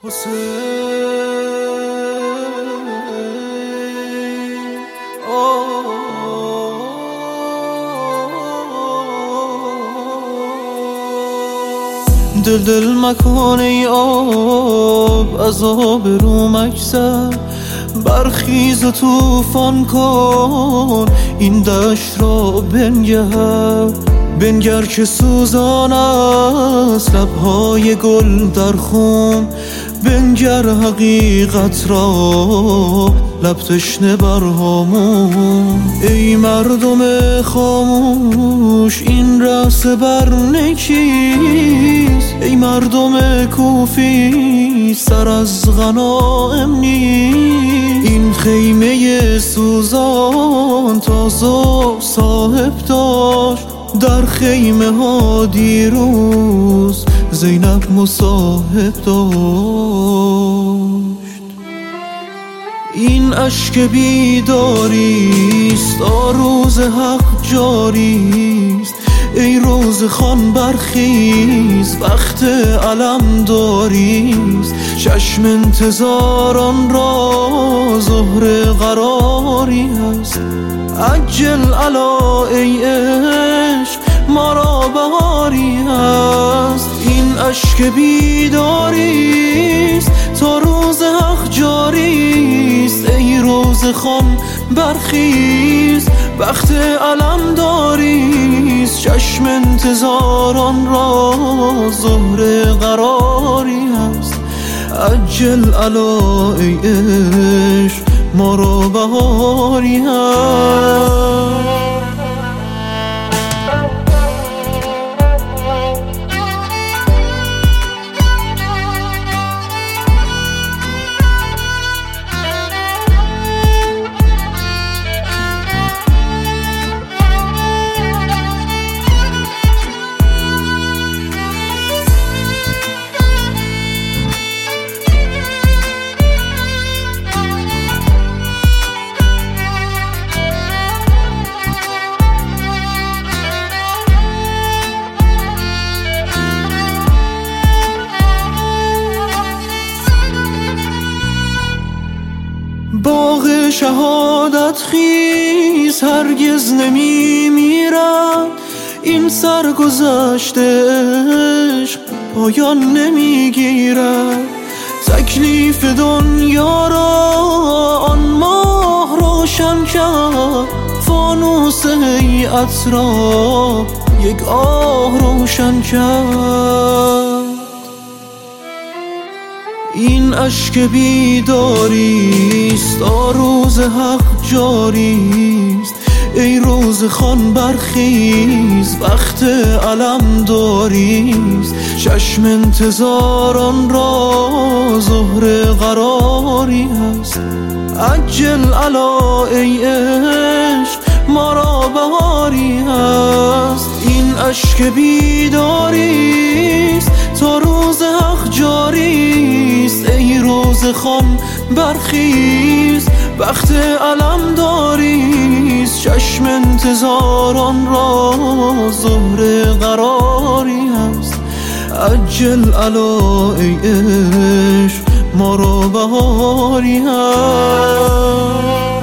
دل مکان ای آب از آب رو مگذر، برخیز و توفان کن این دشت را بنگر که سوزان است لبهای گل در خون، بنگر حقیقت را لب تشنه بر هامون. ای مردم خاموش این رأس بر نکیست، ای مردم کوفی سر از غنایم نیست. این خیمه سوزان تازه صاحب داشت، در خیمه ها دیروز زینب مصاحب داشت. این اشک بیداریست تا روز حق جاریست، ای روز خان برخیز وقت علم داریست. چشم انتظاران را ظهر قراری هست، عجل علا ای عشق ما را بهاری هست. این اشک بیداریست تا روز حق جاریست، ای روز خان برخیز وقت علم داریست. چشم انتظاران را ظهر قراری هست، عجل علا ای عشق ما را بهاری هست. باغ شهادت خیز هرگز نمی میرد، این سرگذشت عشق پایان نمی گیرد. تکلیف دنیا را آن ماه روشن کرد، فانوس هیئت را یک آه روشن کرد. این اشک بیداریست تا روز حق جاریست، ای روز خان برخیز وقت علم داریست. چشم انتظاران را ظهر قراری هست، عجل علا ای عشق ما را بهاری هست. این اشک بیداریست تا روز حق جاریست، ای روز خان برخیز وقت علم داریست. چشم انتظاران را ظهر قراری هست، عجل علا ای عشق ما را بهاری هست.